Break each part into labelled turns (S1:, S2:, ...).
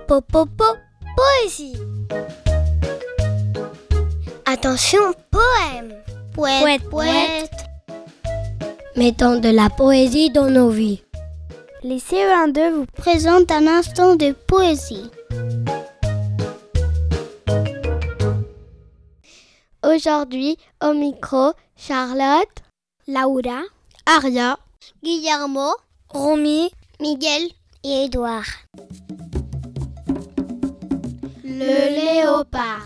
S1: Poésie. Attention, poème. Poète. Mettons de la poésie dans nos vies. Les CE1-2 vous présentent un instant de poésie. Aujourd'hui, au micro, Charlotte, Laura, Aria, Guillermo, Romy, Miguel et Édouard. Le léopard.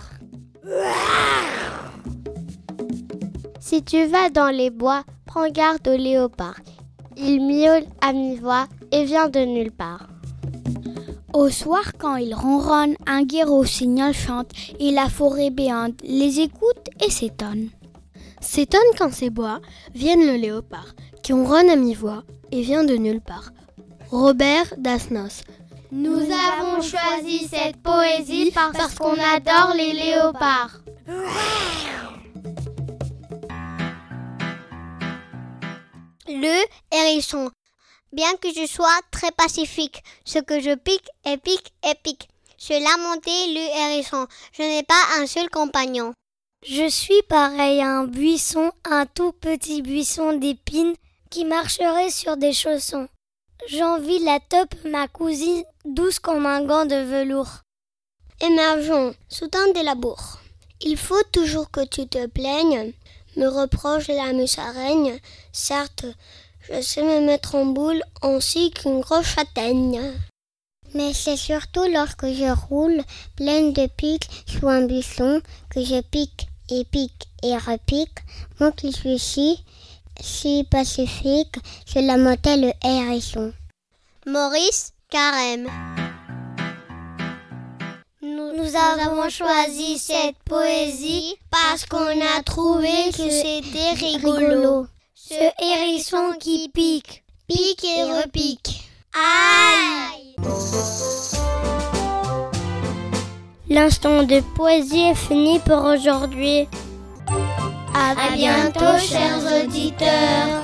S1: Si tu vas dans les bois, prends garde au léopard. Il miaule à mi-voix et vient de nulle part. Au soir, quand il ronronne, un gai rossignol chante et la forêt béante les écoute et s'étonne. S'étonne quand ces bois viennent le léopard, qui ronronne à mi-voix et vient de nulle part. Robert Dasnos. Nous avons choisi cette poésie parce qu'on adore les léopards. Le hérisson. Bien que je sois très pacifique, ce que je pique et pique et pique. Se lamenter le hérisson, je n'ai pas un seul compagnon. Je suis pareil à un buisson, un tout petit buisson d'épines qui marcherait sur des chaussons. J'envie la taupe, ma cousine, douce comme un gant de velours. Émergeons, soudain des labours. Il faut toujours que tu te plaignes, me reproche la musaraigne. Certes, je sais me mettre en boule ainsi qu'une grosse châtaigne. Mais c'est surtout lorsque je roule, pleine de pics, sous un buisson, que je pique et repique. Moi qui suis si pacifique, je lamentais le hérisson. Maurice Carême. Nous avons choisi cette poésie parce qu'on a trouvé que c'était rigolo. Ce hérisson qui pique et repique. Aïe! L'instant de poésie est fini pour aujourd'hui. À bientôt, chers auditeurs.